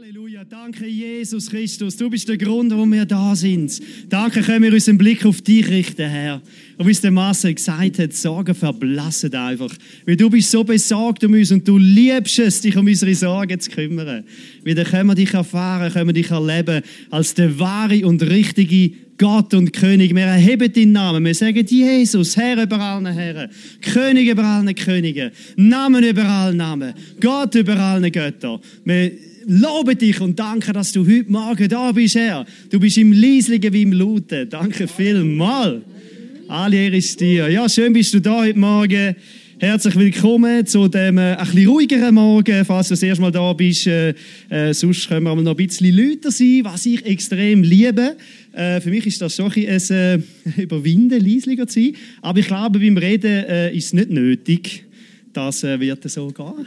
Halleluja, danke Jesus Christus, du bist der Grund, warum wir da sind. Danke, können wir unseren Blick auf dich richten, Herr. Und wie es der Marcel gesagt hat, Sorgen verblassen einfach. Weil du bist so besorgt um uns und du liebst es, dich um unsere Sorgen zu kümmern. Wieder können wir dich erfahren, können wir dich erleben als der wahre und richtige Gott und König. Wir erheben deinen Namen. Wir sagen Jesus, Herr über allen Herren, König über allen Königen, Namen über allen Namen, Gott über allen Götter. Wir loben dich und danke, dass du heute Morgen da bist, Herr. Du bist im Leislichen wie im Lauten. Danke vielmals. Alle Ehre ist dir. Ja, schön bist du da heute Morgen. Herzlich willkommen zu dem ein bisschen ruhigeren Morgen, falls du das erste Mal da bist. Sonst können wir noch ein bisschen lauter sein, was ich extrem liebe. Für mich ist das schon ein Überwinden, leislicher zu sein. Aber ich glaube, beim Reden ist es nicht nötig. Das wird so gehen.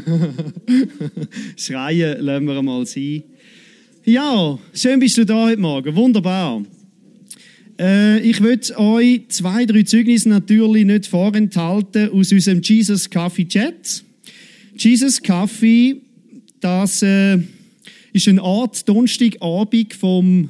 Schreien lassen wir mal sein. Ja, schön bist du da heute Morgen. Wunderbar. Ich möchte euch 2, 3 Zeugnisse natürlich nicht vorenthalten aus unserem Jesus Coffee Chat. Jesus Coffee, das ist ein Ort, Donnerstagabend vom...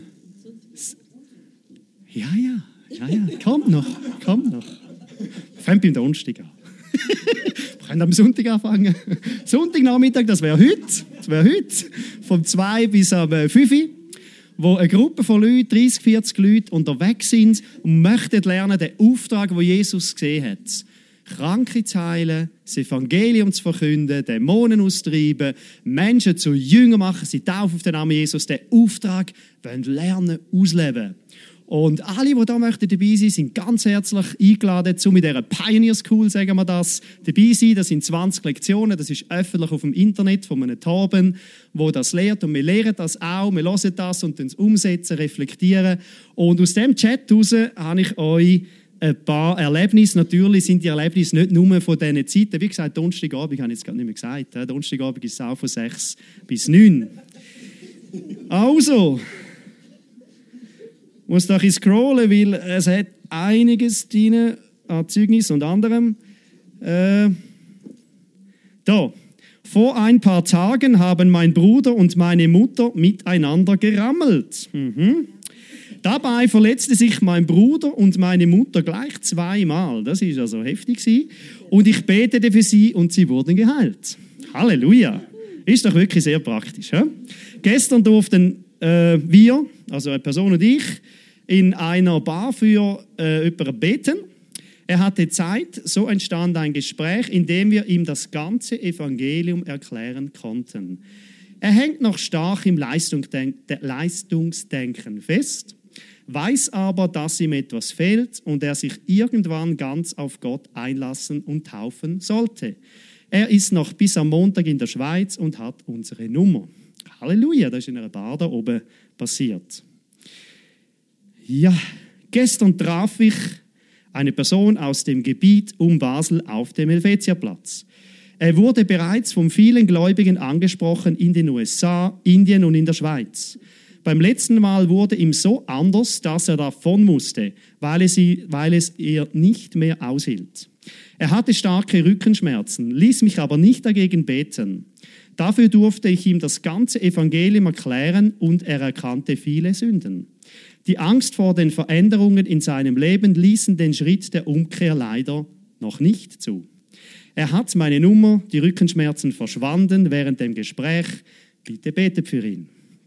Ja, kommt noch. Fängt beim Donnerstag an. Wir können am Sonntag anfangen. Sonntagnachmittag, das wäre heute. Vom 2 bis am 5 Uhr. Wo eine Gruppe von Leuten, 30, 40 Leute, unterwegs sind und möchten lernen, den Auftrag, den Jesus gesehen hat. Kranke zu heilen, das Evangelium zu verkünden, Dämonen austreiben, Menschen zu Jüngern machen, sie taufen auf den Namen Jesus, den Auftrag wollen lernen, ausleben. Und alle, die da möchten dabei sein, sind ganz herzlich eingeladen, zu mit dieser Pioneer School, sagen wir das, dabei sein. Das sind 20 Lektionen, das ist öffentlich auf dem Internet von einem Torben, wo das lehrt. Und wir lehren das auch, wir hören das und es umsetzen, reflektieren. Und aus dem Chat heraus habe ich euch ein paar Erlebnisse. Natürlich sind die Erlebnisse nicht nur von diesen Zeiten. Wie gesagt, Donnerstagabend habe ich jetzt gerade nicht mehr gesagt. Donnerstagabend ist es auch von 6 bis 9. Also... Ich muss da ein bisschen scrollen, weil es hat einiges drin an Zeugnis und anderem. Da. Vor ein paar Tagen haben mein Bruder und meine Mutter miteinander gerammelt. Dabei verletzte sich mein Bruder und meine Mutter gleich 2-mal. Das ist also heftig. Und ich betete für sie und sie wurden geheilt. Halleluja. Ist doch wirklich sehr praktisch. He? Gestern durften wir, also eine Person und ich, in einer Bar für jemanden beten. Er hatte Zeit, so entstand ein Gespräch, in dem wir ihm das ganze Evangelium erklären konnten. Er hängt noch stark im Leistungsdenken fest, weiß aber, dass ihm etwas fehlt und er sich irgendwann ganz auf Gott einlassen und taufen sollte. Er ist noch bis am Montag in der Schweiz und hat unsere Nummer. Halleluja, das ist in einer Bar da oben passiert. Ja, gestern traf ich eine Person aus dem Gebiet um Basel auf dem Helvetiaplatz. Er wurde bereits von vielen Gläubigen angesprochen in den USA, Indien und in der Schweiz. Beim letzten Mal wurde ihm so anders, dass er davon musste, weil es ihr nicht mehr aushielt. Er hatte starke Rückenschmerzen, ließ mich aber nicht dagegen beten. Dafür durfte ich ihm das ganze Evangelium erklären und er erkannte viele Sünden. Die Angst vor den Veränderungen in seinem Leben ließen den Schritt der Umkehr leider noch nicht zu. Er hat meine Nummer, die Rückenschmerzen verschwanden während dem Gespräch. Bitte betet für ihn.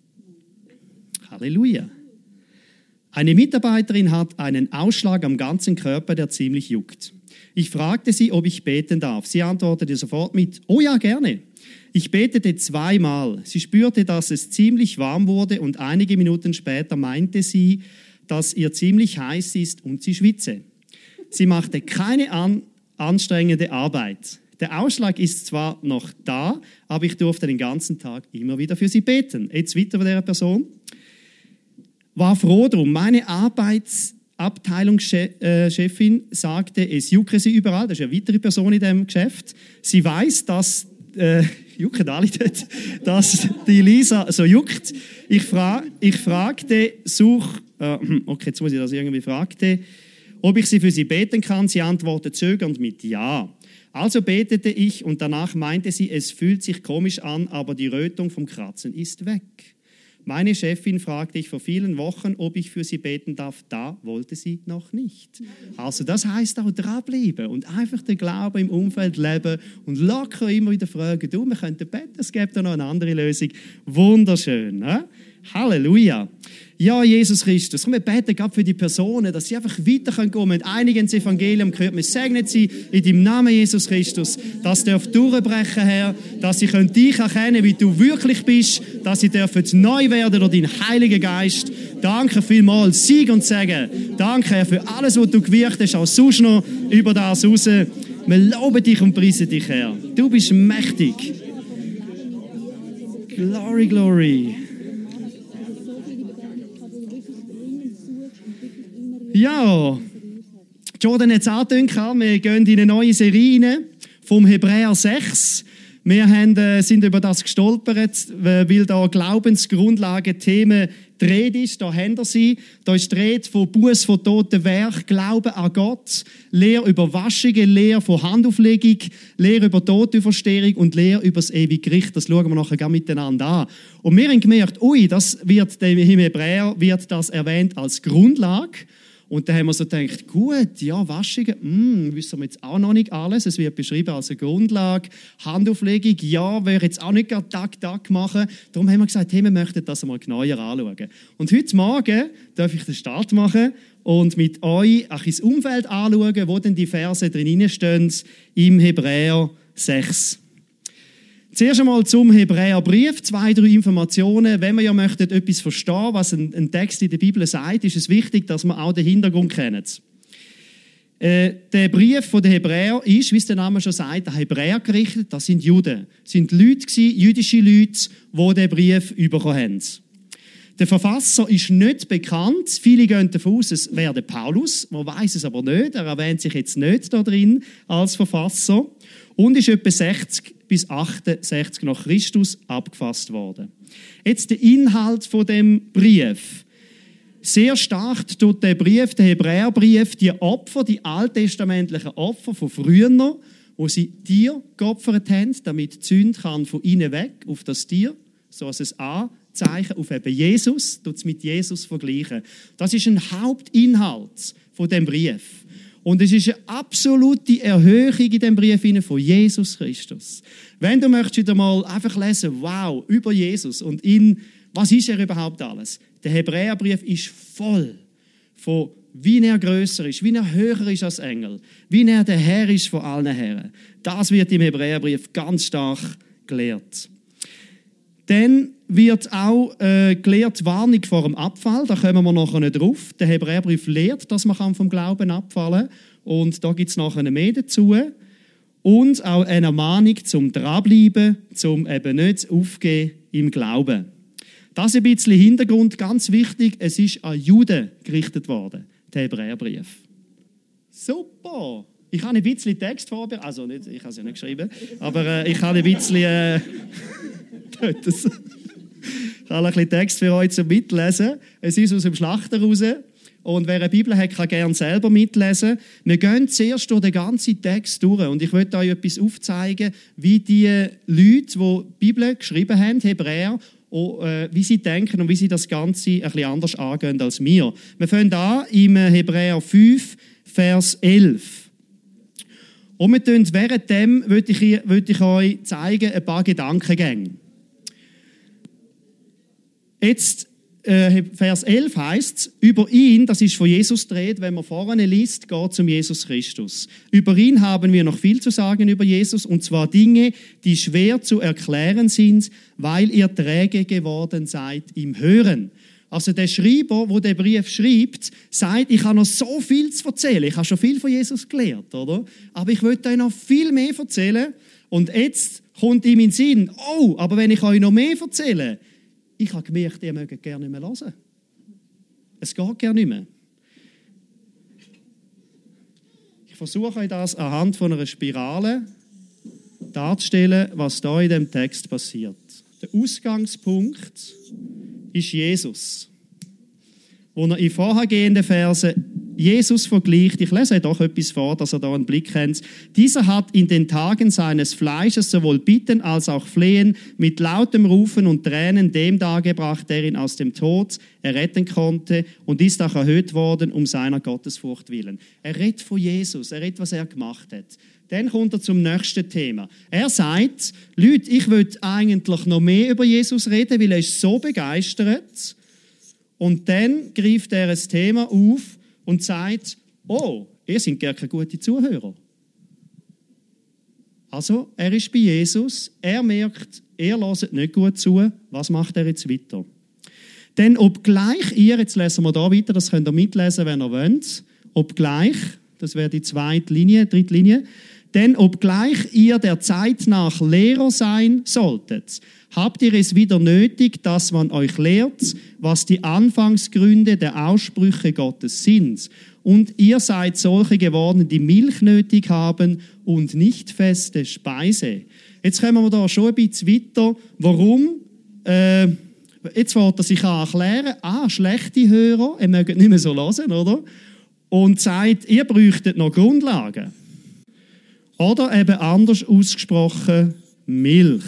Halleluja. Eine Mitarbeiterin hat einen Ausschlag am ganzen Körper, der ziemlich juckt. Ich fragte sie, ob ich beten darf. Sie antwortete sofort mit, oh ja, gerne. Ich betete 2-mal. Sie spürte, dass es ziemlich warm wurde und einige Minuten später meinte sie, dass ihr ziemlich heiß ist und sie schwitze. Sie machte keine anstrengende Arbeit. Der Ausschlag ist zwar noch da, aber ich durfte den ganzen Tag immer wieder für sie beten. Jetzt weiter von dieser Person. War froh drum. Meine Abteilungschefin sagte, es jucke sie überall. Das ist eine weitere Person in diesem Geschäft. Sie weiß, dass jucken alle dort, dass die Lisa so juckt. Ich fragte, jetzt muss ich das irgendwie fragte, ob ich sie für sie beten kann. Sie antwortet zögernd mit Ja. Also betete ich und danach meinte sie, es fühlt sich komisch an, aber die Rötung vom Kratzen ist weg. Meine Chefin fragte ich vor vielen Wochen, ob ich für sie beten darf. Da wollte sie noch nicht. Also das heisst auch dranbleiben und einfach den Glauben im Umfeld leben und locker immer wieder fragen, du, wir könnten beten, es gibt da noch eine andere Lösung. Wunderschön. He? Halleluja. Ja, Jesus Christus, komm, wir beten gerade für die Personen, dass sie einfach weitergehen können. Wir haben einige ins Evangelium gehört, wir segnen sie in deinem Namen, Jesus Christus, dass sie durchbrechen, Herr, dass sie dich erkennen, wie du wirklich bist, dass sie neu werden durch deinen Heiligen Geist. Danke vielmals, Sieg und Segen. Danke, Herr, für alles, was du gewirkt hast, auch sonst noch über das raus. Wir loben dich und preisen dich, Herr. Du bist mächtig. Glory, glory. Ja, Jordan hat es angekündigt, wir gehen in eine neue Serie rein, vom Hebräer 6. Wir sind über das gestolpert, weil da Glaubensgrundlagen, Themen die Rede ist. Da haben wir sie. Da ist die Rede von Buß, von toten Werk, Glauben an Gott, Lehre über Waschungen, Lehre von Handauflegung, Lehre über Todauferstehung und Lehre über das ewige Gericht. Das schauen wir nachher gerne miteinander an. Und wir haben gemerkt, im Hebräer wird das erwähnt als Grundlage. Und dann haben wir so gedacht, gut, ja, Waschungen, wissen wir jetzt auch noch nicht alles. Es wird beschrieben als eine Grundlage. Handauflegung, ja, wäre jetzt auch nicht gerade Tag machen. Darum haben wir gesagt, hey, wir möchten das einmal genauer anschauen. Und heute Morgen darf ich den Start machen und mit euch auch ins Umfeld anschauen, wo denn die Verse drin stehen im Hebräer 6. Zuerst einmal zum Hebräerbrief, 2, 3 Informationen. Wenn wir ja möchten, etwas verstehen, was ein Text in der Bibel sagt, ist es wichtig, dass wir auch den Hintergrund kennen. Der Brief der Hebräer ist, wie es der Name schon sagt, an Hebräer gerichtet. Das sind Juden. Das sind Leute, jüdische Leute, die den Brief bekommen haben. Der Verfasser ist nicht bekannt. Viele gehen davon aus, es wäre der Paulus. Man weiß es aber nicht. Er erwähnt sich jetzt nicht da drin als Verfasser. Und ist etwa 60 bis 68 nach Christus abgefasst worden. Jetzt der Inhalt von dem Brief. Sehr stark tut der Brief, der Hebräerbrief, die Opfer, die alttestamentlichen Opfer von früher, wo sie Tier geopfert haben, damit die Sünde kann von ihnen weg auf das Tier, so als ein Anzeichen auf eben Jesus, tut es mit Jesus vergleichen. Das ist ein Hauptinhalt von dem Brief. Und es ist eine absolute Erhöhung in dem Brief von Jesus Christus. Wenn du möchtest wieder mal einfach lesen, wow, über Jesus und was ist er überhaupt alles? Der Hebräerbrief ist voll von, wie er grösser ist, wie er höher ist als Engel, wie er der Herr ist von allen Herren. Das wird im Hebräerbrief ganz stark gelehrt. Dann wird auch gelehrt Warnung vor dem Abfall. Da kommen wir nachher nicht drauf. Der Hebräerbrief lehrt, dass man vom Glauben abfallen kann. Und da gibt es nachher mehr dazu. Und auch eine Ermahnung zum Dranbleiben, zum eben nicht aufgeben im Glauben. Das ist ein bisschen Hintergrund, ganz wichtig. Es ist an Juden gerichtet worden, der Hebräerbrief. Super! Ich habe ein bisschen Text vorbereitet. Also nicht, ich habe es ja nicht geschrieben, aber ich habe ein bisschen... Ich habe ein bisschen Text für euch zum Mitlesen. Es ist aus dem Schlachter raus. Und wer eine Bibel hat, kann gerne selber mitlesen. Wir gehen zuerst durch den ganzen Text durch. Und ich möchte euch etwas aufzeigen, wie die Leute, die die Bibel geschrieben haben, Hebräer, wie sie denken und wie sie das Ganze ein bisschen anders angehen als wir. Wir fangen an im Hebräer 5, Vers 11. Und währenddem möchte ich euch zeigen, ein paar Gedankengänge. Jetzt, Vers 11 heisst es, über ihn, das ist von Jesus dreht, wenn man vorne liest, geht es um Jesus Christus. Über ihn haben wir noch viel zu sagen über Jesus, und zwar Dinge, die schwer zu erklären sind, weil ihr träge geworden seid im Hören. Also der Schreiber, der den Brief schreibt, sagt, ich habe noch so viel zu erzählen. Ich habe schon viel von Jesus gelernt, oder? Aber ich möchte euch noch viel mehr erzählen. Und jetzt kommt ihm in den Sinn, aber wenn ich euch noch mehr erzähle, ich habe gemerkt, ihr mögt gerne nicht mehr hören. Es geht gerne nicht mehr. Ich versuche euch das anhand von einer Spirale darzustellen, was da in dem Text passiert. Der Ausgangspunkt ist Jesus, wo er in vorhergehenden Versen Jesus vergleicht, ich lese doch etwas vor, dass ihr da einen Blick habt. Dieser hat in den Tagen seines Fleisches sowohl Bitten als auch Flehen mit lautem Rufen und Tränen dem dargebracht, der ihn aus dem Tod erretten konnte und ist auch erhöht worden um seiner Gottesfurcht willen. Er redet von Jesus, er redet, was er gemacht hat. Dann kommt er zum nächsten Thema. Er sagt, Leute, ich will eigentlich noch mehr über Jesus reden, weil er ist so begeistert. Und dann greift er ein Thema auf und sagt, oh, ihr seid gar keine guten Zuhörer. Also, er ist bei Jesus, er merkt, ihr hört nicht gut zu, was macht er jetzt weiter? Denn obgleich ihr, jetzt lesen wir da weiter, das könnt ihr mitlesen, wenn ihr wollt, obgleich, das wäre die dritte Linie, denn obgleich ihr der Zeit nach Lehrer sein solltet, habt ihr es wieder nötig, dass man euch lehrt, was die Anfangsgründe der Aussprüche Gottes sind. Und ihr seid solche geworden, die Milch nötig haben und nicht feste Speise. Jetzt kommen wir da schon ein bisschen weiter. Warum? Jetzt fängt er sich an erklären, schlechte Hörer, ihr mögt nicht mehr so hören, oder? Und sagt, ihr bräuchtet noch Grundlagen. Oder eben anders ausgesprochen, Milch.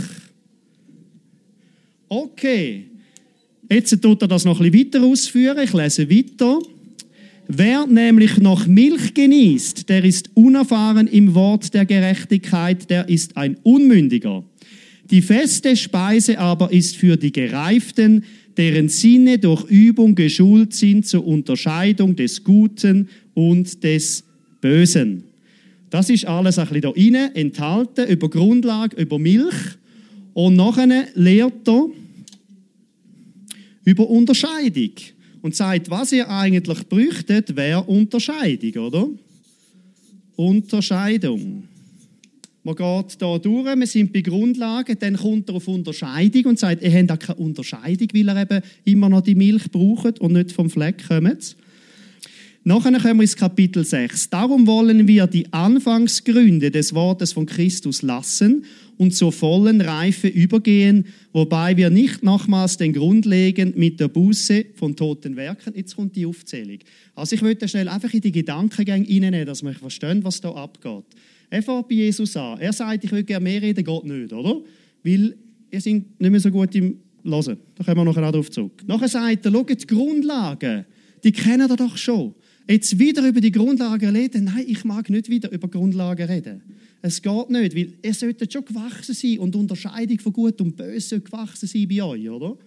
Okay, jetzt tut er das noch ein bisschen weiter ausführen. Ich lese weiter. Wer nämlich noch Milch genießt, der ist unerfahren im Wort der Gerechtigkeit, der ist ein Unmündiger. Die feste Speise aber ist für die Gereiften, deren Sinne durch Übung geschult sind zur Unterscheidung des Guten und des Bösen. Das ist alles ein bisschen da rein, enthalten, über Grundlage, über Milch. Und nachher lehrt er über Unterscheidung. Und sagt, was ihr eigentlich bräuchtet, wäre Unterscheidung, oder? Unterscheidung. Man geht hier durch, wir sind bei Grundlagen, dann kommt er auf Unterscheidung und sagt, ihr habt auch keine Unterscheidung, weil ihr eben immer noch die Milch braucht und nicht vom Fleck kommt. Nachher kommen wir ins Kapitel 6. Darum wollen wir die Anfangsgründe des Wortes von Christus lassen und zur vollen Reife übergehen, wobei wir nicht nochmals den Grund legen mit der Buße von toten Werken. Jetzt kommt die Aufzählung. Also ich möchte schnell einfach in die Gedankengänge reinnehmen, dass wir verstehen, was da abgeht. Er fängt bei Jesus an. Er sagt, ich will gerne mehr reden, geht nicht, oder? Weil ihr seid nicht mehr so gut im Hören. Da kommen wir nachher auch darauf zurück. Nachher sagt er, schaut, die Grundlagen, die kennen ihr doch schon. Jetzt wieder über die Grundlagen reden? Nein, ich mag nicht wieder über Grundlagen reden. Es geht nicht, weil ihr solltet schon gewachsen sein und die Unterscheidung von Gut und Böse sollte gewachsen sein bei euch, oder?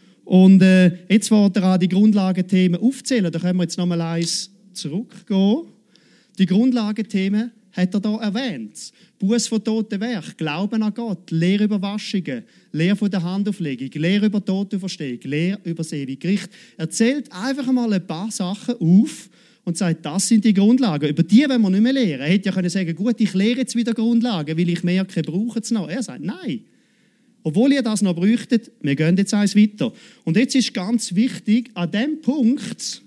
Und jetzt wollt ihr an die Grundlagenthemen aufzählen. Da können wir jetzt nochmal eins zurückgehen. Die Grundlagenthemen hat er hier erwähnt. Buß von toten Werk, Glauben an Gott, Lehre über Waschungen, Lehre von der Handauflegung, Lehre über Totenauferstehung, Lehre über das ewige Gericht. Er zählt einfach mal ein paar Sachen auf und sagt, das sind die Grundlagen. Über die wollen wir nicht mehr lehren. Er hätte ja können sagen, gut, ich lehre jetzt wieder Grundlagen, weil ich merke, brauche es noch. Er sagt, nein. Obwohl ihr das noch bräuchtet, wir gehen jetzt eins weiter. Und jetzt ist ganz wichtig, an diesem Punkt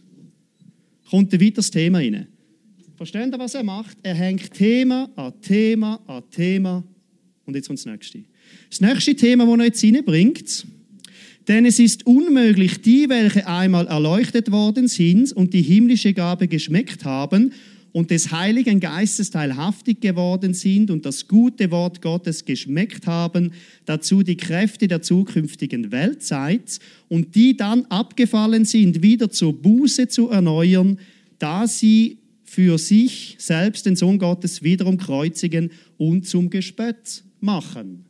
kommt ein weiteres Thema rein. Versteht ihr, was er macht? Er hängt Thema an Thema an Thema. Und jetzt kommt das nächste. Das nächste Thema, das er jetzt reinbringt. Denn es ist unmöglich, die, welche einmal erleuchtet worden sind und die himmlische Gabe geschmeckt haben und des Heiligen Geistes teilhaftig geworden sind und das gute Wort Gottes geschmeckt haben, dazu die Kräfte der zukünftigen Weltzeit und die dann abgefallen sind, wieder zur Buße zu erneuern, da sie für sich selbst den Sohn Gottes wiederum kreuzigen und zum Gespött machen.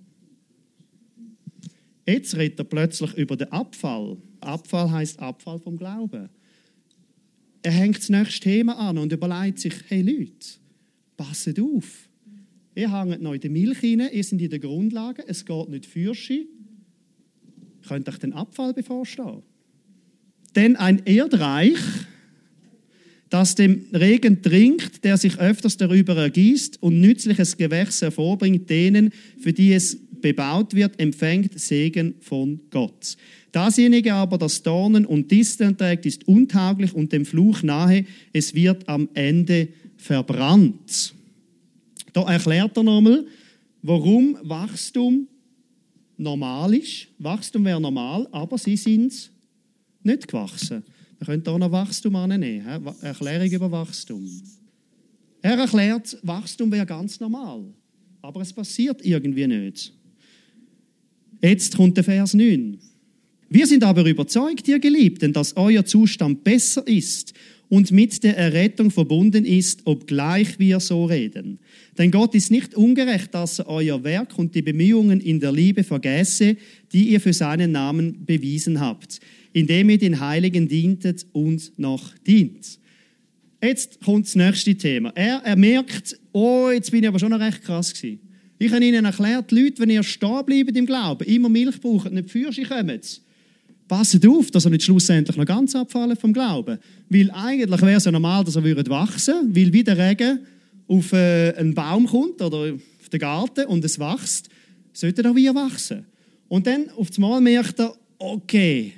Jetzt redet er plötzlich über den Abfall. Abfall heisst Abfall vom Glauben. Er hängt das nächste Thema an und überlegt sich, hey Leute, passet auf. Ihr hängt noch in der Milch rein, ihr seid in der Grundlage, es geht nicht fürschi. Könnt euch den Abfall bevorstehen. Denn ein Erdreich, das dem Regen trinkt, der sich öfters darüber ergießt und nützliches Gewächs hervorbringt, denen, für die es bebaut wird, empfängt Segen von Gott. Dasjenige aber, das Dornen und Disteln trägt, ist untauglich und dem Fluch nahe, es wird am Ende verbrannt. Da erklärt er nochmal, warum Wachstum normal ist. Wachstum wäre normal, aber sie sind nicht gewachsen. Wir können hier noch Wachstum annehmen. Erklärung über Wachstum. Er erklärt, Wachstum wäre ganz normal. Aber es passiert irgendwie nicht. Jetzt kommt der Vers 9. Wir sind aber überzeugt, ihr Geliebten, dass euer Zustand besser ist und mit der Errettung verbunden ist, obgleich wir so reden. Denn Gott ist nicht ungerecht, dass er euer Werk und die Bemühungen in der Liebe vergesse, die ihr für seinen Namen bewiesen habt, indem ihr den Heiligen dientet und noch dient. Jetzt kommt das nächste Thema. Er merkt, jetzt bin ich aber schon noch recht krass gewesen. Ich habe Ihnen erklärt, die Leute, wenn ihr stehen bleibt im Glauben, immer Milch braucht, nicht Fürche kommen, passt auf, dass ihr nicht schlussendlich noch ganz abfallen vom Glauben. Weil eigentlich wäre es ja normal, dass ihr wachsen würdet, weil wie der Regen auf einen Baum kommt oder auf den Garten und es wächst, sollte er wie wachsen. Und dann auf einmal merkt er, okay,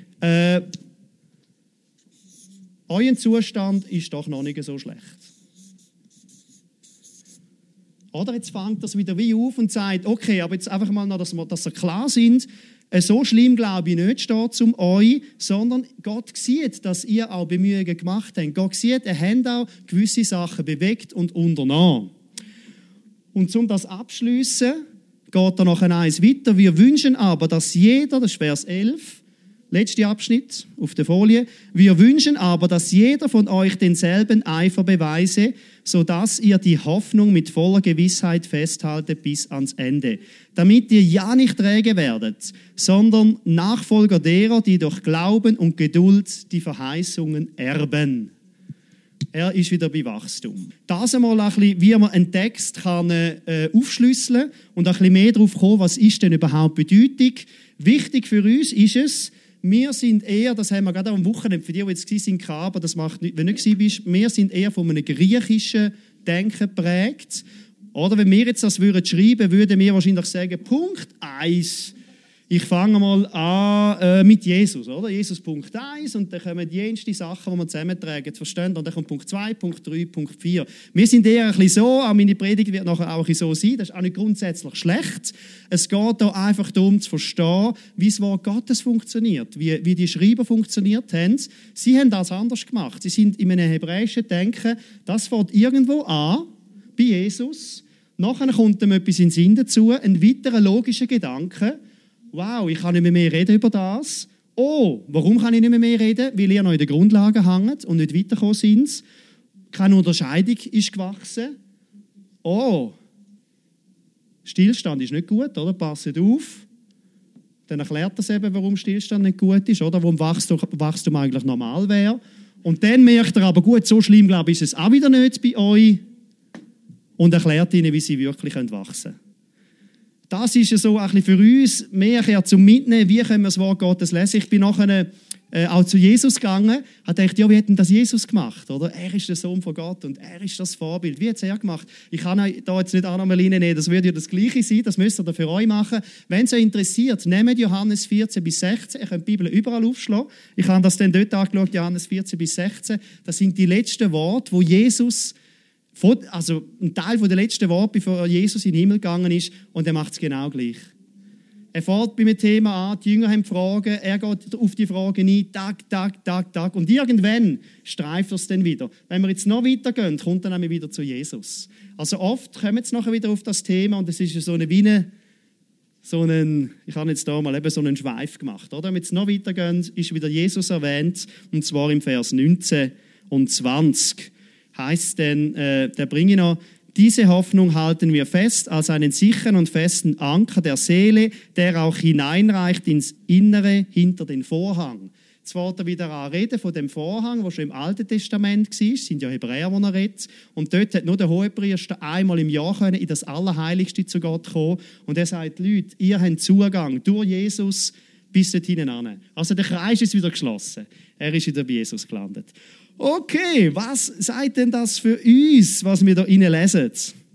euer Zustand ist doch noch nicht so schlecht. Oder jetzt fängt das wieder wie auf und sagt, okay, aber jetzt einfach mal noch, dass wir klar sind, so schlimm glaube ich nicht steht um euch, sondern Gott sieht, dass ihr auch Bemühungen gemacht habt. Gott sieht, ihr habt auch gewisse Sachen bewegt und unternommen. Und um das abschliessen, geht er noch eins weiter. Wir wünschen aber, dass jeder, das ist Vers 11, letzter Abschnitt auf der Folie. Wir wünschen aber, dass jeder von euch denselben Eifer beweise, sodass ihr die Hoffnung mit voller Gewissheit festhaltet bis ans Ende. Damit ihr ja nicht träge werdet, sondern Nachfolger derer, die durch Glauben und Geduld die Verheißungen erben. Er ist wieder bei Wachstum. Das einmal ein bisschen, wie man einen Text kann, aufschlüsseln und ein bisschen mehr darauf kommen, was ist denn überhaupt Bedeutung. Wichtig für uns ist es, wir sind eher, das haben wir gerade am Wochenende, für die jetzt waren, aber das macht nicht, wenn du nicht bist, wir sind eher von einem griechischen Denken geprägt. Oder wenn wir jetzt das schreiben würden, würden wir wahrscheinlich sagen, Punkt 1. Ich fange mal an mit Jesus, oder? Jesus Punkt 1 und dann kommen die jensten Sachen, die wir zusammentragen, verstehen? Und dann kommt Punkt 2, Punkt 3, Punkt 4. Wir sind eher ein bisschen so, auch meine Predigt wird nachher auch ein bisschen so sein, das ist auch nicht grundsätzlich schlecht. Es geht da einfach darum zu verstehen, wie das Wort Gottes funktioniert, wie die Schreiber funktioniert haben. Sie haben das anders gemacht. Sie sind in einem hebräischen Denken, das fängt irgendwo an, bei Jesus. Nachher kommt ihm etwas in den Sinn dazu, ein weiterer logischer Gedanke. Wow, ich kann nicht mehr reden über das. Oh, warum kann ich nicht mehr reden? Weil ihr noch in den Grundlagen hängt und nicht weitergekommen sind. Keine Unterscheidung ist gewachsen. Oh, Stillstand ist nicht gut, oder? Passet auf. Dann erklärt das eben, warum Stillstand nicht gut ist, oder? Warum Wachstum eigentlich normal wäre. Und dann merkt er aber, gut, so schlimm, glaube ich, ist es auch wieder nicht bei euch. Und erklärt ihnen, wie sie wirklich wachsen können. Das ist ja so ein bisschen für uns mehr zum Mitnehmen, wie können wir das Wort Gottes lesen. Ich bin nachher auch zu Jesus gegangen, habe gedacht, ja, wie hat denn das Jesus gemacht? Oder? Er ist der Sohn von Gott und er ist das Vorbild. Wie hat es er gemacht? Ich kann da jetzt nicht auch nochmal reinnehmen, das würde ja das Gleiche sein, das müsst ihr für euch machen. Wenn es euch interessiert, nehmt Johannes 14 bis 16, ihr könnt die Bibel überall aufschlagen. Ich habe das dann dort angeschaut, Johannes 14 bis 16. Das sind die letzten Worte, wo Jesus, also ein Teil der letzten Worte, bevor Jesus in den Himmel gegangen ist, und er macht es genau gleich. Er fährt bei einem Thema an, die Jünger haben Fragen, er geht auf die Fragen ein, Tag. Und irgendwann streift er es dann wieder. Wenn wir jetzt noch weitergehen, kommt er dann wieder zu Jesus. Also oft kommen wir nachher wieder auf das Thema und es ist so eine Wiener, ich habe jetzt da mal eben so einen Schweif gemacht. Oder? Wenn wir jetzt noch weitergehen, ist wieder Jesus erwähnt, und zwar im Vers 19 und 20. Heißt denn, der bringe noch, diese Hoffnung halten wir fest als einen sicheren und festen Anker der Seele, der auch hineinreicht ins Innere hinter den Vorhang. Jetzt wird er wieder reden von dem Vorhang, der schon im Alten Testament war. Es sind ja Hebräer, die er redet. Und dort hat nur der Hohepriester einmal im Jahr in das Allerheiligste zu Gott kommen. Und er sagt, Leute, ihr habt Zugang durch Jesus bis dorthin an. Also der Kreis ist wieder geschlossen. Er ist wieder bei Jesus gelandet. Okay, was sagt denn das für uns, was wir da lesen?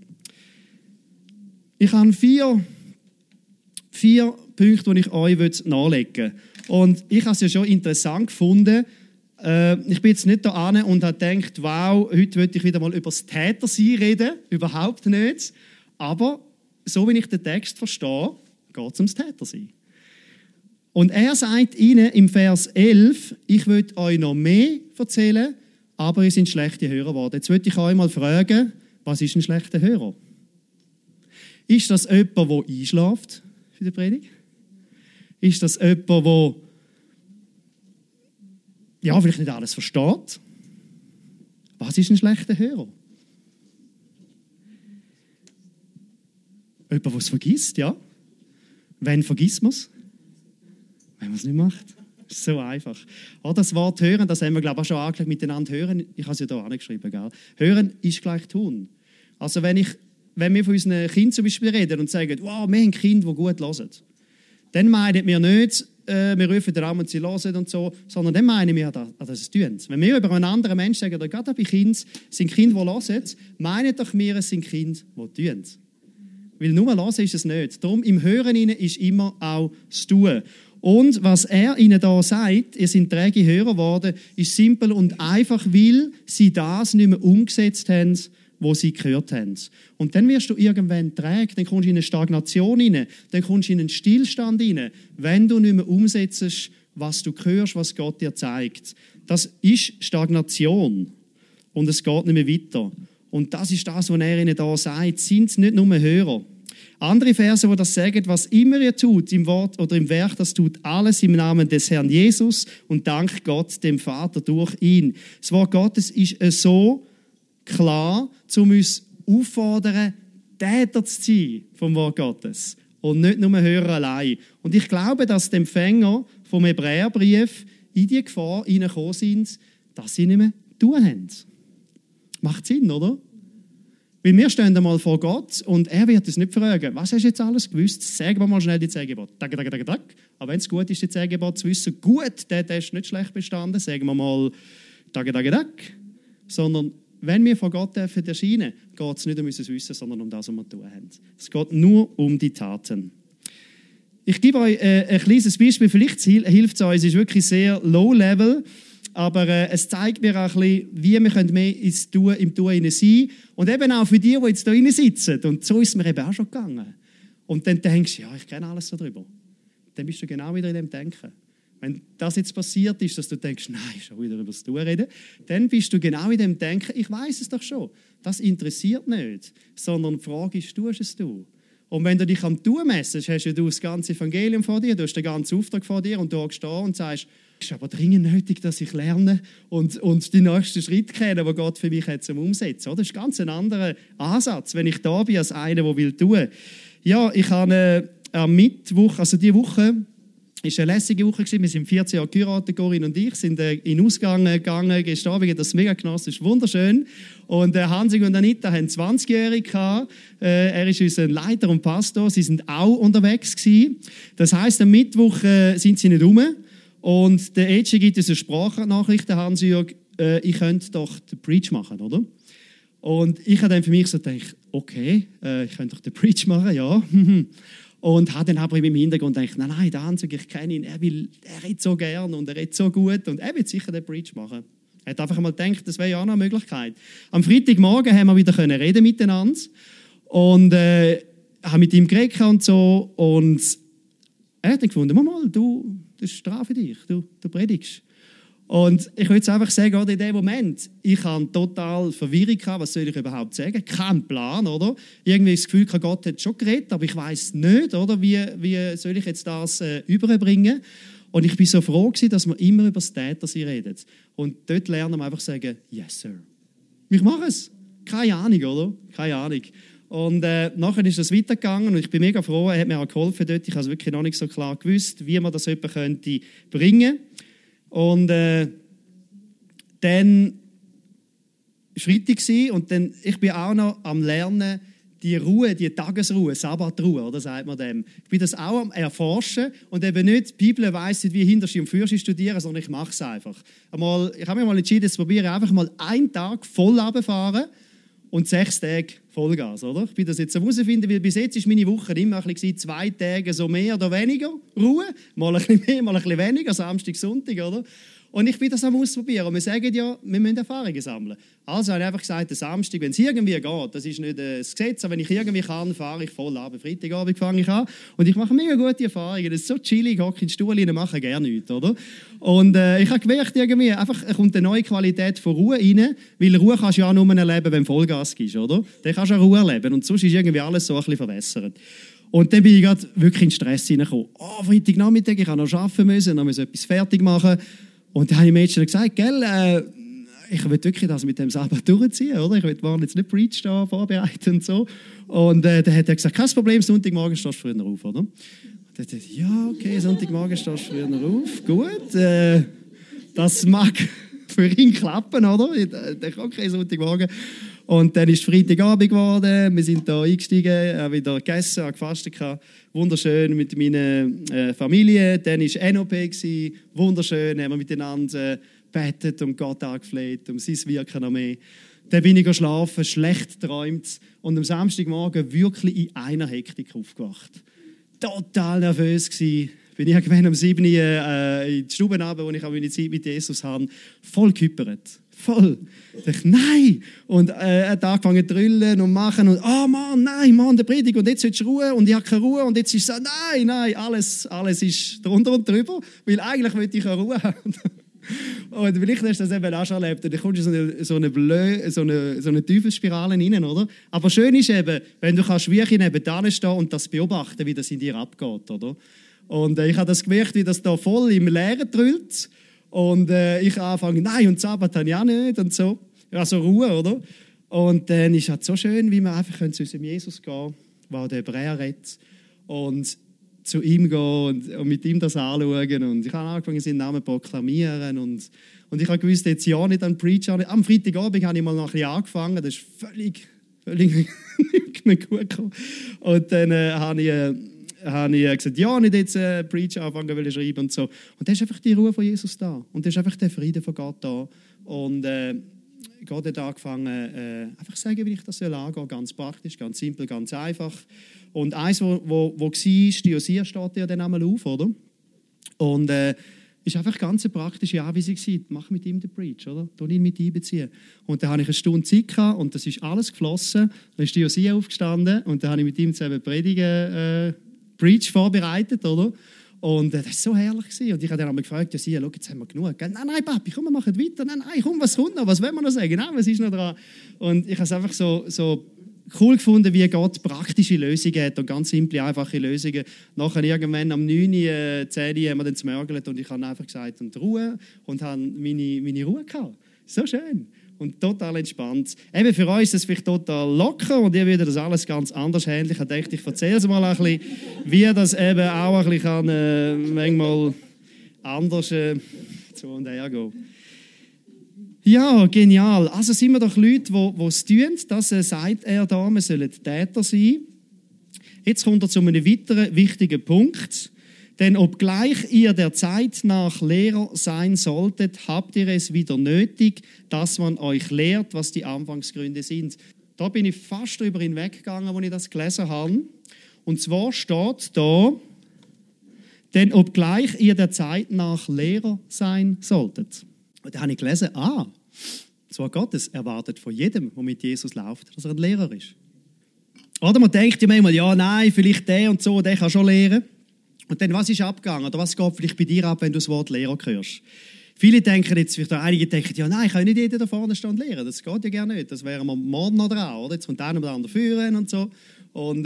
Ich habe vier Punkte, die ich euch nachlegen will. Und ich habe es ja schon interessant gefunden. Ich bin jetzt nicht da an und habe gedacht, wow, heute möchte ich wieder mal über das Tätersein reden. Überhaupt nicht. Aber so wie ich den Text verstehe, geht es ums Tätersein. Und er sagt ihnen im Vers 11, ich will euch noch mehr erzählen, aber ihr seid schlechte Hörer geworden. Jetzt würde ich euch mal fragen, was ist ein schlechter Hörer? Ist das jemand, der einschläft für die Predigt? Ist das jemand, der vielleicht nicht alles versteht? Was ist ein schlechter Hörer? Jemand, der es vergisst, ja? Wann vergisst man es? Wenn man es nicht macht. Das ist so einfach. Das Wort hören, das haben wir, glaube ich, auch schon angeschaut, miteinander hören. Ich habe es ja hier angeschrieben, gell? Hören ist gleich tun. Also wenn wir von unseren Kindern zum Beispiel reden und sagen, wow, wir haben Kinder, die gut hören, dann meinen wir nicht, wir rufen den an und sie hören und so, sondern dann meinen wir, dass sie es tun. Wenn wir über einen anderen Menschen sagen, oder gerade bei Kindern, sind Kinder, die hören, meinen doch wir, es sind Kinder, die tun. Weil nur hören ist es nicht. Darum, im Hören ist immer auch das Tun. Und was er ihnen da sagt, ihr seid träge Hörer geworden, ist simpel und einfach, weil sie das nicht mehr umgesetzt haben, was sie gehört haben. Und dann wirst du irgendwann träge, dann kommst du in eine Stagnation rein, dann kommst du in einen Stillstand rein, wenn du nicht mehr umsetzt, was du hörst, was Gott dir zeigt. Das ist Stagnation und es geht nicht mehr weiter. Und das ist das, was er ihnen da sagt. Sind nicht nur Hörer. Andere Verse, die das sagen, was immer ihr tut, im Wort oder im Werk, das tut alles im Namen des Herrn Jesus und dank Gott, dem Vater, durch ihn. Das Wort Gottes ist so klar, um uns auffordern, Täter zu sein vom Wort Gottes und nicht nur Hörer allein. Und ich glaube, dass die Empfänger vom Hebräerbrief in die Gefahr hineingekommen sind, dass sie nicht mehr tun haben. Macht Sinn, oder? Weil wir stehen einmal vor Gott und er wird uns nicht fragen, was hast du jetzt alles gewusst? Sagen wir mal schnell die 10 Gebote. Aber wenn es gut ist, die 10 Gebote zu wissen, gut, der ist nicht schlecht bestanden, sagen wir mal sondern wenn wir vor Gott dürfen erscheinen, geht es nicht um unser Wissen, sondern um das, was wir tun haben. Es geht nur um die Taten. Ich gebe euch ein kleines Beispiel, vielleicht hilft es euch, es ist wirklich sehr low-level, aber es zeigt mir auch ein bisschen, wie wir mehr im Tun sein können. Und eben auch für die jetzt hier drin sitzen. Und so ist es mir eben auch schon gegangen. Und dann denkst du, ja, ich kenne alles darüber. Dann bist du genau wieder in dem Denken. Wenn das jetzt passiert ist, dass du denkst, nein, schon wieder über das Tun reden, dann bist du genau in dem Denken, ich weiß es doch schon. Das interessiert nicht. Sondern die Frage ist, tust du? Und wenn du dich am Tun messest, hast du das ganze Evangelium vor dir, du hast den ganzen Auftrag vor dir und du hockst da und sagst, es ist aber dringend nötig, dass ich lerne und die nächsten Schritte kenne, die Gott für mich hat zum Umsetzen. Das ist ganz ein anderer Ansatz, wenn ich da bin, als einer, der will tun. Ja, ich habe am Mittwoch, also diese Woche, es war eine lässige Woche. Wir sind 14 Jahre geheiratet, Corinne und ich, sind in den Ausgang gegangen, gestern Abend, das mega genossen, das ist wunderschön. Und Hansi und Anita haben 20-Jährige gehabt. Er ist unser Leiter und Pastor, sie sind auch unterwegs gewesen. Das heisst, am Mittwoch sind sie nicht rum. Und der Etschi gibt uns eine Sprachnachricht, der Hans-Jürg, ich könnte doch den Preach machen, oder? Und ich habe dann für mich so gedacht, okay, ich könnte doch den Preach machen, ja. Und habe dann aber im Hintergrund gedacht, nein, der Hans-Jürg, ich kenne ihn, er redet so gern und er redet so gut und er wird sicher den Preach machen. Er hat einfach einmal gedacht, das wäre ja auch noch eine Möglichkeit. Am Freitagmorgen haben wir wieder reden miteinander und haben mit ihm geredet und so und er hat dann gefunden, mal, das ist dran für dich, du predigst. Und ich würde jetzt einfach sagen, in dem Moment, ich hatte total Verwirrung, was soll ich überhaupt sagen? Kein Plan, oder? Irgendwie das Gefühl, Gott hat schon geredet, aber ich weiß nicht, oder? Wie soll ich jetzt das überbringen? Und ich war so froh gewesen, dass wir immer über das Tätersein reden. Und dort lernen wir einfach sagen, yes, sir. Ich mache es. Keine Ahnung, oder? Keine Ahnung. Und nachher ist das weitergegangen und ich bin mega froh, er hat mir auch geholfen dort. Ich habe es wirklich noch nicht so klar gewusst, wie man das jemand könnte bringen. Und dann war Freitag und dann, ich bin auch noch am Lernen, die Ruhe, die Tagesruhe, Sabbatruhe, oder sagt man dem. Ich bin das auch am Erforschen und eben nicht, die Bibel weiss nicht, wie Hinterschi und Fürsti studieren, sondern ich mache es einfach. Ich habe mir mal entschieden, jetzt probiere ich einfach mal einen Tag voll runterfahren und 6 Tage Vollgas, oder? Ich bin das jetzt herausfinden, weil bis jetzt ist meine Woche immer ein bisschen 2 Tage so mehr oder weniger Ruhe, mal ein bisschen mehr, mal ein bisschen weniger, Samstag, Sonntag, oder? Und ich bin das am Ausprobieren. Und wir sagen ja, wir müssen Erfahrungen sammeln. Also habe ich einfach gesagt, der Samstag, wenn es irgendwie geht, das ist nicht das Gesetz, aber wenn ich irgendwie kann, fahre ich voll ab. Freitagabend fange ich an und ich mache mega gute Erfahrungen. Das ist so chillig, hocke in den Stuhl rein, mache gerne nichts, oder? Und ich habe gemerkt, irgendwie, einfach kommt eine neue Qualität von Ruhe rein, weil Ruhe kannst du ja auch nur erleben, wenn du Vollgas gibst, oder? Dann kannst du auch Ruhe erleben und sonst ist irgendwie alles so ein bisschen verwässert. Und dann bin ich gerade wirklich in Stress hineingekommen. Oh, Freitagnachmittag, ich habe noch arbeiten müssen, noch etwas fertig machen. Und dann habe ich mir jetzt gesagt, gell, ich will wirklich das mit dem Sabbat durchziehen, oder? Ich will jetzt nicht Preach da vorbereiten und so. Und dann hat er gesagt, kein Problem, Sonntagmorgen stehst du früher auf, oder? Und dann dachte ich, ja, okay, Sonntagmorgen stehst du früher auf, gut. Das mag für ihn klappen, oder? Ich dachte, okay, Sonntagmorgen. Und dann ist Freitagabend geworden, wir sind da eingestiegen, haben wieder gegessen, haben gefastet, wunderschön mit meiner Familie. Dann war NOP, wunderschön, haben wir miteinander gebetet und Gott angefleht, um sein Wirken noch mehr. Dann bin ich geschlafen, schlecht geträumt und am Samstagmorgen wirklich in einer Hektik aufgewacht. Total nervös gewesen. Bin ich irgendwann um 7 Uhr in die Stube runter, wo ich auch meine Zeit mit Jesus habe, voll geküppert. Voll. Ich dachte, nein! Und er hat angefangen zu drüllen und machen und «Oh Mann, nein, Mann, der Predigt und jetzt willst du Ruhe und ich habe keine Ruhe» und jetzt ist es so «Nein, alles ist drunter und drüber, weil eigentlich will ich keine Ruhe haben.» Und vielleicht hast du das eben auch schon erlebt. Da kommst du in so eine Teufelsspirale rein, oder? Aber schön ist eben, wenn du wirklich nebenan stehen und das beobachten, wie das in dir abgeht, oder? Und ich habe das gemerkt, wie das da voll im Leeren drüllt. Und ich anfange, nein, und Sabbat habe ich auch nicht und so. Also Ruhe, oder? Und dann ist es so schön, wie wir einfach zu unserem Jesus gehen, der den Hebräer redet, und zu ihm gehen und mit ihm das anschauen. Und ich habe angefangen, seinen Namen zu proklamieren. Und ich habe gewusst, jetzt ja nicht an Preacher. Am Freitagabend habe ich mal noch ein bisschen angefangen. Das ist völlig nicht gut gekommen. Und dann habe ich gesagt, ja, nicht jetzt Preacher anfangen will schreiben und so. Und da ist einfach die Ruhe von Jesus da. Und da ist einfach der Friede von Gott da. Und Gott hat angefangen, einfach zu sagen, wie ich das angehen soll. Ganz praktisch, ganz simpel, ganz einfach. Und eins, wo war, Diosia steht ja dann einmal auf, oder? Und ist einfach ganz eine praktische Anweisung gewesen. Mach mit ihm den Preach, oder? Tu ihn mit einbeziehen. Und dann hatte ich eine Stunde Zeit gehabt, und das ist alles geflossen. Dann ist Diosia aufgestanden und dann habe ich mit ihm zusammen Preach vorbereitet, oder? Und das war so herrlich gewesen. Und ich habe dann einmal gefragt, Diosia, schau, jetzt haben wir genug. Nein, Papi, komm, wir machen weiter. Nein, komm, was kommt noch? Was wollen wir noch sagen? Nein, was ist noch dran? Und ich habe es einfach so cool gefunden, wie Gott praktische Lösungen hat und ganz simple, einfache Lösungen. Nachher irgendwann am 9, 10 haben wir dann zmörgelt und ich habe einfach gesagt, und Ruhe, und habe meine Ruhe gehabt. So schön und total entspannt. Eben für uns ist es vielleicht total locker und ihr würdet das alles ganz anders handeln. Ich dachte, ich erzähle es mal ein bisschen, wie das eben auch ein bisschen kann, manchmal anders zu und her gehen. Ja, genial. Also sind wir doch Leute, die es tun. Das sagt er da, wir sollen Täter sein. Jetzt kommt er zu einem weiteren wichtigen Punkt. Denn obgleich ihr der Zeit nach Lehrer sein solltet, habt ihr es wieder nötig, dass man euch lehrt, was die Anfangsgründe sind. Da bin ich fast drüber hinweggegangen, als ich das gelesen habe. Und zwar steht da, denn obgleich ihr der Zeit nach Lehrer sein solltet. Und da habe ich gelesen, das Wort Gottes erwartet von jedem, der mit Jesus läuft, dass er ein Lehrer ist. Oder man denkt ja manchmal, ja, nein, vielleicht der und so, der kann schon lehren. Und dann, was ist abgegangen? Oder was geht vielleicht bei dir ab, wenn du das Wort Lehrer hörst? Viele denken jetzt, vielleicht einige denken, ja, nein, ich kann nicht jeder da vorne stehen und lehren. Das geht ja gerne nicht. Das wären wir morgen noch dran, oder? Jetzt kommt einer oder andere führen und so. Und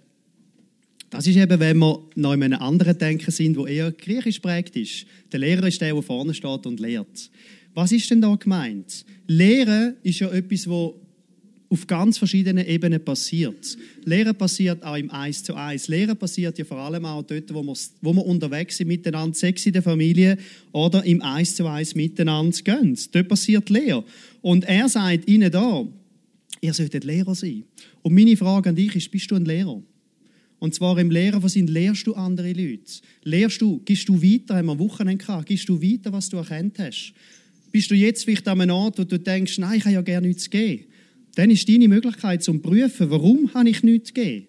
das ist eben, wenn wir noch in einem anderen Denken sind, wo eher griechisch prägt ist. Der Lehrer ist der vorne steht und lehrt. Was ist denn da gemeint? Lehren ist ja etwas, was auf ganz verschiedenen Ebenen passiert. Lehren passiert auch im 1:1. Lehren passiert ja vor allem auch dort, wo wir unterwegs sind miteinander, Sex in der Familie oder im 1:1 miteinander gehen. Dort passiert Lehre. Und er sagt ihnen da, ihr solltet Lehrer sein. Und meine Frage an dich ist, bist du ein Lehrer? Und zwar im Lehren, was sind, lehrst du andere Leute? Gibst du weiter, haben wir am Wochenende gehabt, gibst du weiter, was du erkannt hast? Bist du jetzt vielleicht an einem Ort, wo du denkst, nein, ich habe ja gerne nichts geben. Dann ist deine Möglichkeit zum Prüfen, warum habe ich nichts gegeben?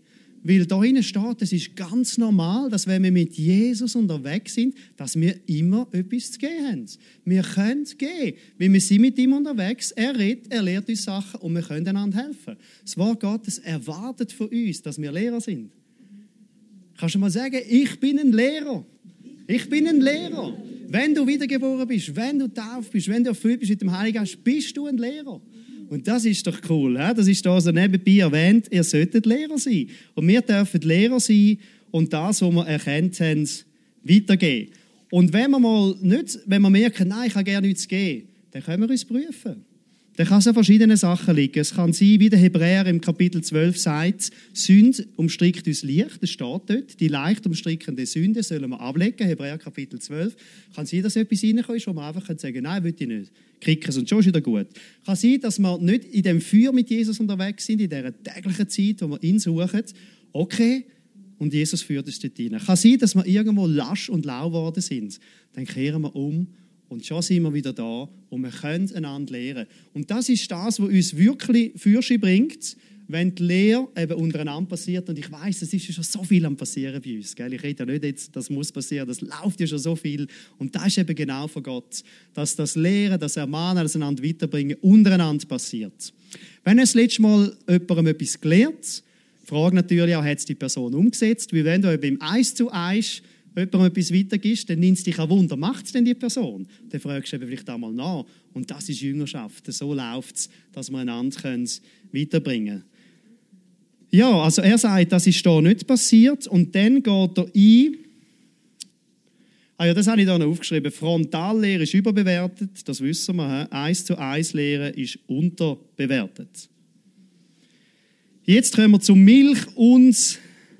Weil da hinten steht, es ist ganz normal, dass wenn wir mit Jesus unterwegs sind, dass wir immer etwas zu geben haben. Wir können gehen, weil wir sind mit ihm unterwegs. Er redet, er lehrt uns Sachen und wir können einander helfen. Das Wort Gottes erwartet von uns, dass wir Lehrer sind. Kannst du mal sagen, ich bin ein Lehrer. Ich bin ein Lehrer. Wenn du wiedergeboren bist, wenn du getauft bist, wenn du erfüllt bist mit dem Heiligen Geist, bist du ein Lehrer. Und das ist doch cool. He? Das ist da so nebenbei erwähnt, ihr solltet Lehrer sein. Und wir dürfen Lehrer sein und das, was wir erkannt haben, weitergeben. Und wenn wir merken, nein, ich habe gerne nichts geben, dann können wir uns prüfen. Dann kann es an verschiedenen Sachen liegen. Es kann sein, wie der Hebräer im Kapitel 12 sagt, Sünde umstrickt uns Licht, das steht dort. Die leicht umstrickende Sünde sollen wir ablegen, Hebräer Kapitel 12. Kann sein, dass etwas reinkommt, wo man einfach sagen kann, nein, will ich nicht. Kriegen es und schon ist wieder gut. Kann sein, dass wir nicht in dem Feuer mit Jesus unterwegs sind, in dieser täglichen Zeit, wo wir ihn suchen. Okay, und Jesus führt uns dort rein. Kann sein, dass wir irgendwo lasch und lau geworden sind. Dann kehren wir um. Und schon sind wir wieder da und wir können einander lehren. Und das ist das, was uns wirklich Fürche bringt, wenn die Lehre eben untereinander passiert. Und ich weiss, es ist ja schon so viel am Passieren bei uns. Gell? Ich rede ja nicht jetzt, das muss passieren, das läuft ja schon so viel. Und das ist eben genau von Gott, dass das Lehren, das Ermahnen, das einander weiterbringen, untereinander passiert. Wenn das letzte Mal jemandem etwas gelehrt, die Frage natürlich auch, hat es die Person umgesetzt? Weil wenn du eben im 1:1 jemandem etwas weitergibst, dann nimmst du dich an Wunder. Macht es denn die Person? Dann fragst du eben vielleicht einmal nach. Und das ist Jüngerschaft. So läuft es, dass wir einander weiterbringen können. Ja, also er sagt, das ist da nicht passiert. Und dann geht er ein. Ah ja, das habe ich da noch aufgeschrieben. Frontallehre ist überbewertet. Das wissen wir. 1:1 Lehre ist unterbewertet. Jetzt kommen wir zu Milch und,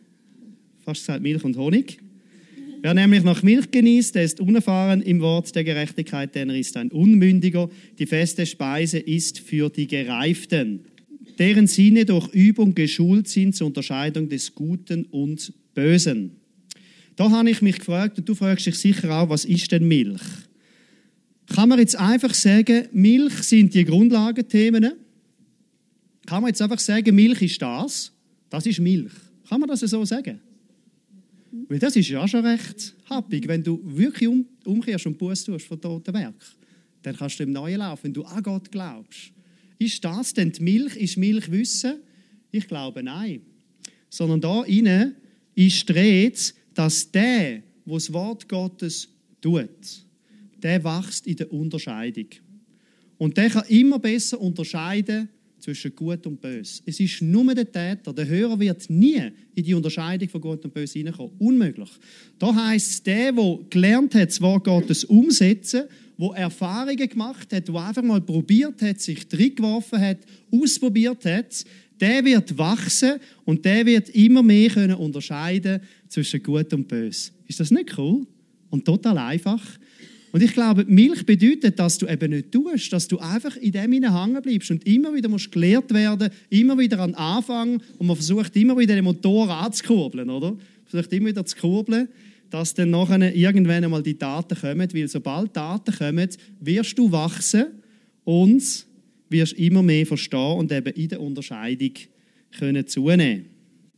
fast gesagt Milch und Honig. Wer nämlich nach Milch genießt, der ist unerfahren im Wort der Gerechtigkeit, denn er ist ein Unmündiger. Die feste Speise ist für die Gereiften, deren Sinne durch Übung geschult sind zur Unterscheidung des Guten und Bösen. Da habe ich mich gefragt, und du fragst dich sicher auch, was ist denn Milch? Kann man jetzt einfach sagen, Milch sind die Grundlagenthemen? Kann man jetzt einfach sagen, Milch ist das? Das ist Milch. Kann man das so sagen? Weil das ist ja schon recht happig, wenn du wirklich umkehrst und Buße tust von toten Werk. Dann kannst du im Neuen laufen, wenn du an Gott glaubst. Ist das denn die Milch? Ist Milch Wissen? Ich glaube, nein. Sondern da innen ist die Rede, dass der das Wort Gottes tut, der wächst in der Unterscheidung. Und der kann immer besser unterscheiden zwischen Gut und Böse. Es ist nur der Täter. Der Hörer wird nie in die Unterscheidung von Gut und Böse hineinkommen. Unmöglich. Da heisst es, der gelernt hat, das Wort Gottes umsetzen, der Erfahrungen gemacht hat, der einfach mal probiert hat, sich reingeworfen hat, ausprobiert hat, der wird wachsen und der wird immer mehr können unterscheiden zwischen Gut und Böse. Ist das nicht cool? Und total einfach. Und ich glaube, Milch bedeutet, dass du eben nicht tust, dass du einfach in dem hängen bleibst und immer wieder musst gelehrt werden, immer wieder an den Anfang und man versucht immer wieder den Motor anzukurbeln, oder? Versucht immer wieder zu kurbeln, dass dann nachher irgendwann einmal die Taten kommen, weil sobald Taten kommen, wirst du wachsen und wirst immer mehr verstehen und eben in der Unterscheidung können zunehmen.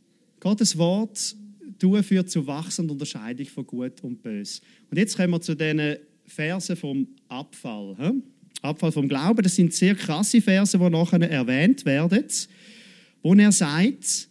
Gottes Wort führt zu Wachsen und Unterscheidung von Gut und Böse. Und jetzt kommen wir zu diesen Verse vom Abfall. Abfall vom Glauben, das sind sehr krasse Verse, die nachher erwähnt werden, wo er sagt,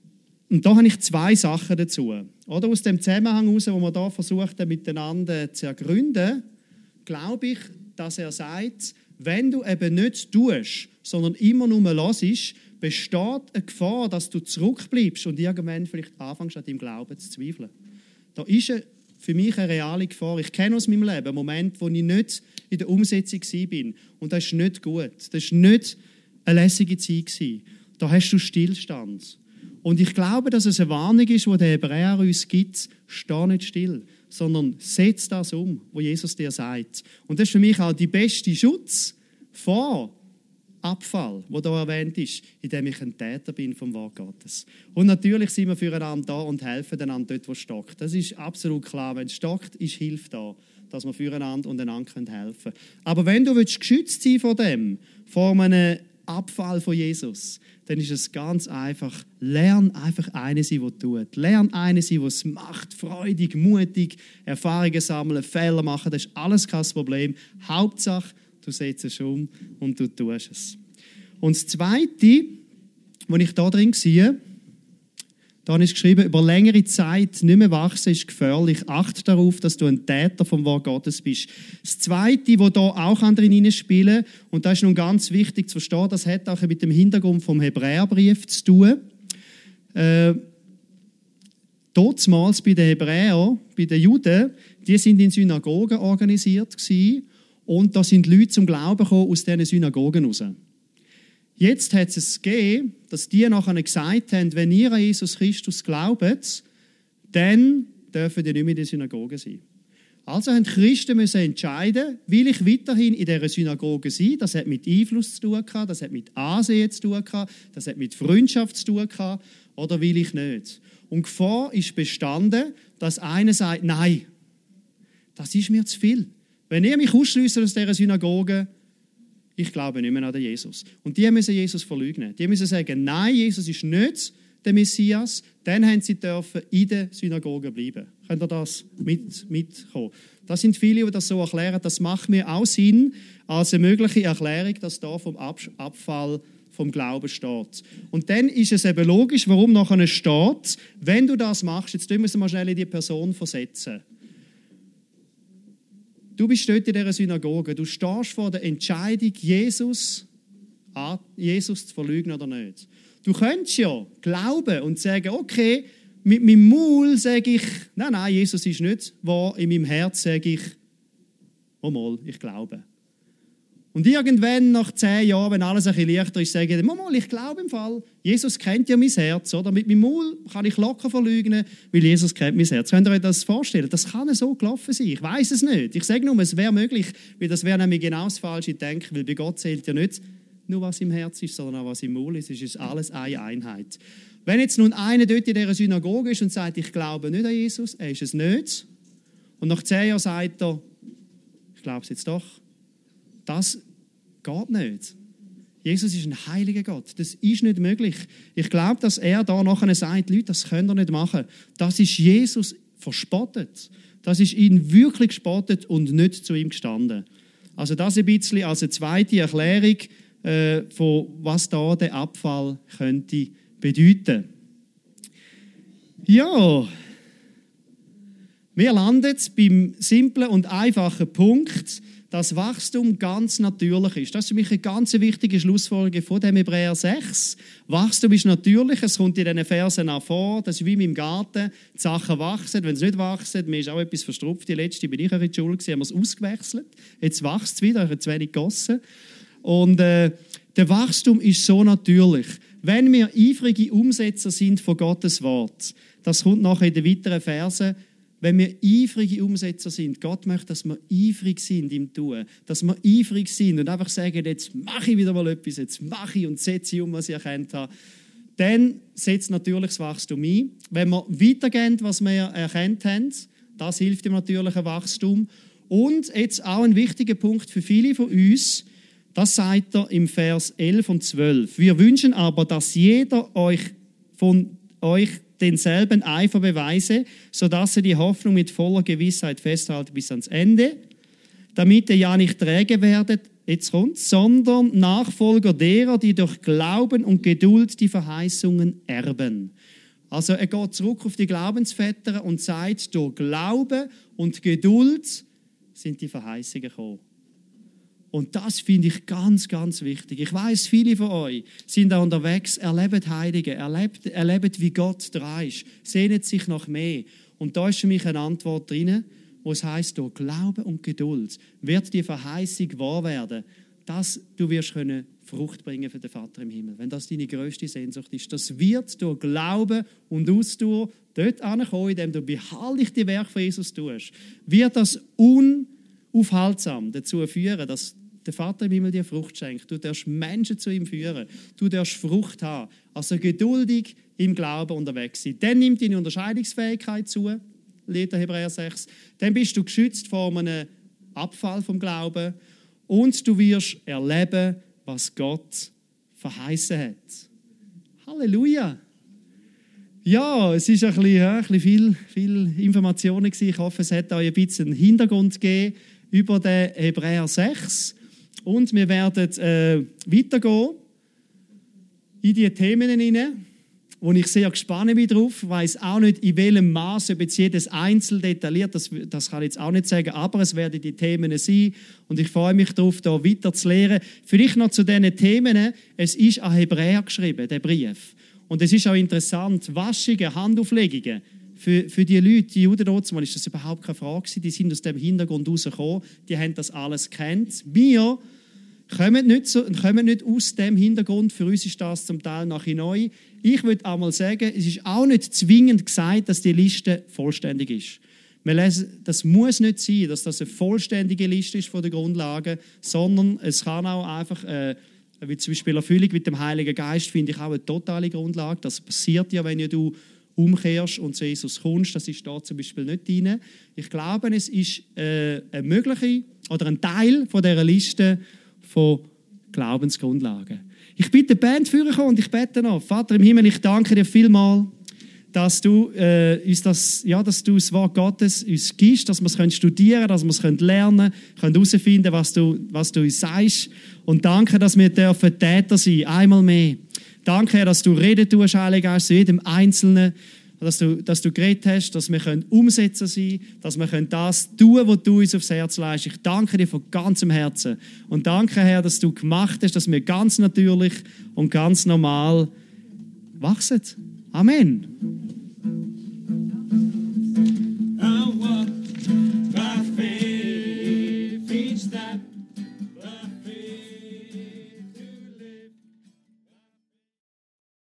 und da habe ich zwei Sachen dazu. Oder aus dem Zusammenhang heraus, wo wir da versucht miteinander zu ergründen, glaube ich, dass er sagt, wenn du eben nicht tust, sondern immer nur hörst, besteht eine Gefahr, dass du zurückbleibst und irgendwann vielleicht anfängst, an deinem Glauben zu zweifeln. Da ist für mich eine reale Gefahr. Ich kenne aus meinem Leben einen Moment, wo ich nicht in der Umsetzung war. Und das ist nicht gut. Das war nicht eine lässige Zeit. Da hast du Stillstand. Und ich glaube, dass es eine Warnung ist, die der Hebräer uns gibt. Steh nicht still, sondern setz das um, was Jesus dir sagt. Und das ist für mich auch der beste Schutz vor Abfall, der hier erwähnt ist, indem ich ein Täter bin vom Wort Gottes. Und natürlich sind wir füreinander da und helfen einander dort, wo es stockt. Das ist absolut klar. Wenn es stockt, ist Hilfe da, dass wir füreinander und einander helfen können. Aber wenn du geschützt sein von dem, vor einem Abfall von Jesus, dann ist es ganz einfach. Lern einfach einen sein, der tut. Lern einen sein, der es macht, freudig, mutig, Erfahrungen sammeln, Fehler machen. Das ist alles kein Problem. Hauptsache, du setzt es um und du tust es. Und das Zweite, was ich da drin sehe, da ist geschrieben, über längere Zeit nicht mehr wachsen ist gefährlich. Achte darauf, dass du ein Täter vom Wort Gottes bist. Das Zweite, was da auch drin hineinspielen, und das ist nun ganz wichtig zu verstehen, das hat auch mit dem Hintergrund vom Hebräerbrief zu tun. Damals bei den Hebräern, bei den Juden, die sind in Synagogen organisiert gewesen, und da sind Leute zum Glauben gekommen aus diesen Synagogen raus. Jetzt hat es gegeben, dass die nachher gesagt haben, wenn ihr an Jesus Christus glaubt, dann dürfen die nicht mehr in der Synagoge sein. Also haben Christen müssen entscheiden, will ich weiterhin in dieser Synagoge sein? Das hat mit Einfluss zu tun gehabt, das hat mit Ansehen zu tun gehabt, das hat mit Freundschaft zu tun gehabt, oder will ich nicht? Und die Gefahr ist bestanden, dass einer sagt, nein, das ist mir zu viel. Wenn ihr mich ausschliesst aus dieser Synagoge, ich glaube nicht mehr an den Jesus. Und die müssen Jesus verleugnen. Die müssen sagen, nein, Jesus ist nicht der Messias. Dann haben sie dürfen in der Synagoge bleiben. Könnt ihr das mitkommen? Das sind viele, die das so erklären. Das macht mir auch Sinn als eine mögliche Erklärung, dass da vom Abfall vom Glauben steht. Und dann ist es eben logisch, warum nachher steht, wenn du das machst, jetzt müssen wir mal schnell in die Person versetzen. Du bist dort in dieser Synagoge, du stehst vor der Entscheidung, Jesus zu verleugnen oder nicht. Du könntest ja glauben und sagen, okay, mit meinem Maul sage ich, nein, Jesus ist nicht wahr, in meinem Herz sage ich, oh mal, ich glaube. Und irgendwann, nach 10 Jahren, wenn alles ein bisschen leichter ist, sage ich, mal, ich glaube im Fall, Jesus kennt ja mein Herz, oder? Mit meinem Maul kann ich locker verleugnen, weil Jesus kennt mein Herz. Könnt ihr euch das vorstellen? Das kann so gelaufen sein. Ich weiß es nicht. Ich sage nur, es wäre möglich, weil das wäre nämlich genau das falsche Denken, weil bei Gott zählt ja nicht nur, was im Herz ist, sondern auch, was im Maul ist. Es ist alles eine Einheit. Wenn jetzt nun einer dort in dieser Synagoge ist und sagt, ich glaube nicht an Jesus, er ist es nicht, und nach 10 Jahren sagt er, ich glaube es jetzt doch, das geht nicht. Jesus ist ein heiliger Gott. Das ist nicht möglich. Ich glaube, dass er da nachher sagt, Leute, das könnt ihr nicht machen. Das ist Jesus verspottet. Das ist ihn wirklich gespottet und nicht zu ihm gestanden. Also das ein bisschen als eine zweite Erklärung, von was da der Abfall könnte bedeuten. Ja, wir landen beim simplen und einfachen Punkt, dass Wachstum ganz natürlich ist. Das ist für mich eine ganz wichtige Schlussfolgerung von dem Hebräer 6. Wachstum ist natürlich, es kommt in diesen Versen auch vor, das ist wie im Garten, die Sachen wachsen, wenn sie nicht wachsen, mir ist auch etwas verstopft, die letzte bin ich in der Schule, haben wir es ausgewechselt, jetzt wächst es wieder, ich habe zu wenig gegossen. Und der Wachstum ist so natürlich. Wenn wir eifrige Umsetzer sind von Gottes Wort, das kommt nachher in den weiteren Versen, wenn wir eifrige Umsetzer sind, Gott möchte, dass wir eifrig sind im Tun, dass wir eifrig sind und einfach sagen, jetzt mache ich wieder mal etwas, jetzt mache ich und setze um, was ich erkannt habe, dann setzt natürlich das Wachstum ein. Wenn wir weitergehen, was wir erkannt haben, das hilft dem natürlichen Wachstum. Und jetzt auch ein wichtiger Punkt für viele von uns, das sagt er im Vers 11 und 12. Wir wünschen aber, dass jeder von euch denselben Eifer beweise, sodass ihr die Hoffnung mit voller Gewissheit festhaltet bis ans Ende, damit ihr ja nicht träge werdet, jetzt kommt's, sondern Nachfolger derer, die durch Glauben und Geduld die Verheißungen erben. Also er geht zurück auf die Glaubensväter und sagt, durch Glauben und Geduld sind die Verheißungen gekommen. Und das finde ich ganz, ganz wichtig. Ich weiß, viele von euch sind da unterwegs, erleben Heilige, erleben, wie Gott dran ist, sehnen sich nach mehr. Und da ist für mich eine Antwort drin, wo es heisst, durch Glauben und Geduld wird die Verheißung wahr werden, dass du wirst können Frucht bringen für den Vater im Himmel. Wenn das deine grösste Sehnsucht ist, das wird durch Glauben und Ausdauer dort ankommen, indem du beharrlich die Werke von Jesus tust, wird das unaufhaltsam dazu führen, dass der Vater im Himmel dir Frucht schenkt. Du darfst Menschen zu ihm führen. Du darfst Frucht haben. Also geduldig im Glauben unterwegs sein. Dann nimmt deine Unterscheidungsfähigkeit zu, lehrt der Hebräer 6. Dann bist du geschützt vor einem Abfall vom Glauben und du wirst erleben, was Gott verheißen hat. Halleluja! Ja, es ist ein bisschen viel Informationen gewesen. Ich hoffe, es hat euch ein bisschen einen Hintergrund gegeben über den Hebräer 6. Und wir werden weitergehen in diese Themen hinein, wo ich sehr gespannt bin drauf. Ich weiss auch nicht, in welchem Maß, ob jetzt jedes einzeln detailliert, das kann ich jetzt auch nicht sagen, aber es werden die Themen sein und ich freue mich darauf, da weiter zu lernen. Vielleicht noch zu diesen Themen, es ist an Hebräer geschrieben, der Brief. Und es ist auch interessant, Waschungen, Handauflegungen, für die Leute, die Juden dort, war das überhaupt keine Frage gewesen. Die sind aus dem Hintergrund rausgekommen, die haben das alles gekannt. Wir kommen nicht aus dem Hintergrund, für uns ist das zum Teil nachher neu. Ich würde einmal sagen, es ist auch nicht zwingend gesagt, dass die Liste vollständig ist. Wir lesen, das muss nicht sein, dass das eine vollständige Liste ist von den Grundlagen, sondern es kann auch einfach wie zum Beispiel Erfüllung mit dem Heiligen Geist, finde ich auch eine totale Grundlage. Das passiert ja, wenn du umkehrst und zu Jesus kommst. Das ist da zum Beispiel nicht drin. Ich glaube, es ist eine mögliche oder ein Teil von dieser Liste von Glaubensgrundlagen. Ich bitte die Band vorzukommen und ich bete noch. Vater im Himmel, ich danke dir vielmals, dass du uns das Wort Gottes uns gibst, dass wir es studieren können, dass wir es lernen können, herausfinden, was du uns sagst. Und danke, dass wir Täter sein dürfen, einmal mehr. Danke, Herr, dass du reden tust, Heiliger Geist, zu jedem Einzelnen, dass du geredet hast, dass wir umsetzen können, dass wir das tun können, was du uns aufs Herz legst. Ich danke dir von ganzem Herzen. Und danke, Herr, dass du gemacht hast, dass wir ganz natürlich und ganz normal wachsen. Amen. I walk by faith each step.